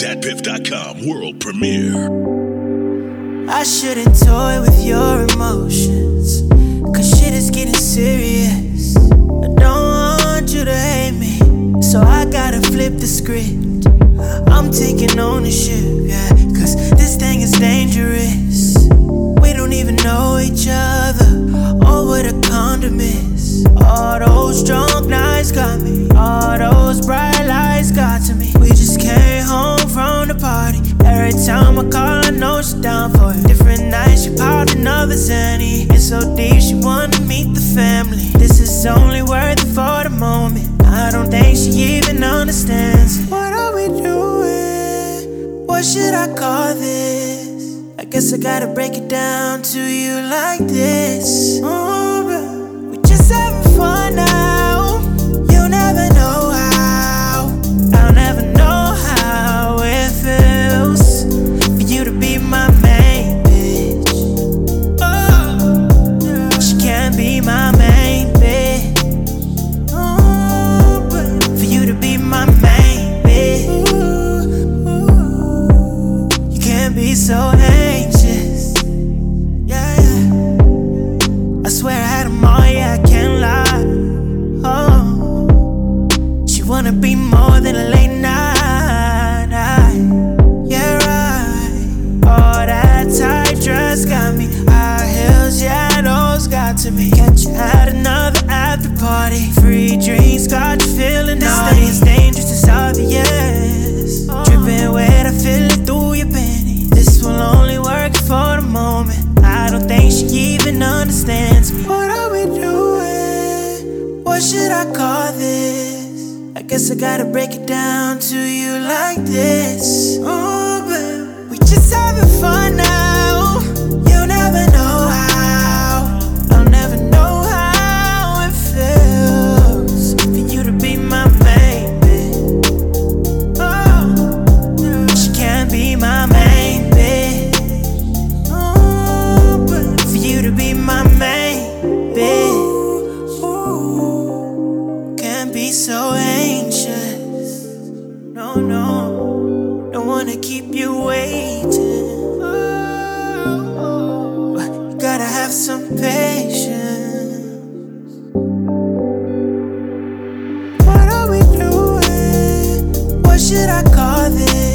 DatPiff.com world premiere. I shouldn't toy with your emotions, cause shit is getting serious. I don't want you to hate me, so I gotta flip the script. I'm taking ownership, yeah, cause this thing is dangerous. We don't even know each other, or what a condom is. All those drunk nights got me, all those bright lights got to me. We just came home from the party. Every time I call, I know she's down for it. Different nights, she popped another Zanny. It's so deep, she wanna meet the family. This is only worth it for the moment. I don't think she even understands it. What are we doing? What should I call this? I guess I gotta break it down to you like this. We just having fun now. You'll never know how. I'll never know how it feels for you to be my main bitch. Oh, she can't be my main bitch. Oh, for you to be my main bitch. You can't be so anxious. Yeah, yeah. I swear I had them all, yeah, I can't lie. Oh, she wanna be more than a late night. Yeah, right. All that tight dress got me. High heels, yeah, those got to me. Catch you at another after party. Free drinks got you feeling naughty. This thing is dangerous, it's obvious. Dripping wet, I feel it through your panties. This will only work for the moment. I don't think she even understands me. What are we doing? What should I call this? I guess I gotta break it down to you like this. Oh, babe, we just having fun now. You'll never know how. I'll never know how it feels for you to be my main bitch. Oh, she can't be my main bitch. Oh, but for you to be my main bitch. Can't be so anxious. No, no, don't wanna keep you waiting. You gotta have some patience. What are we doing? What should I call this?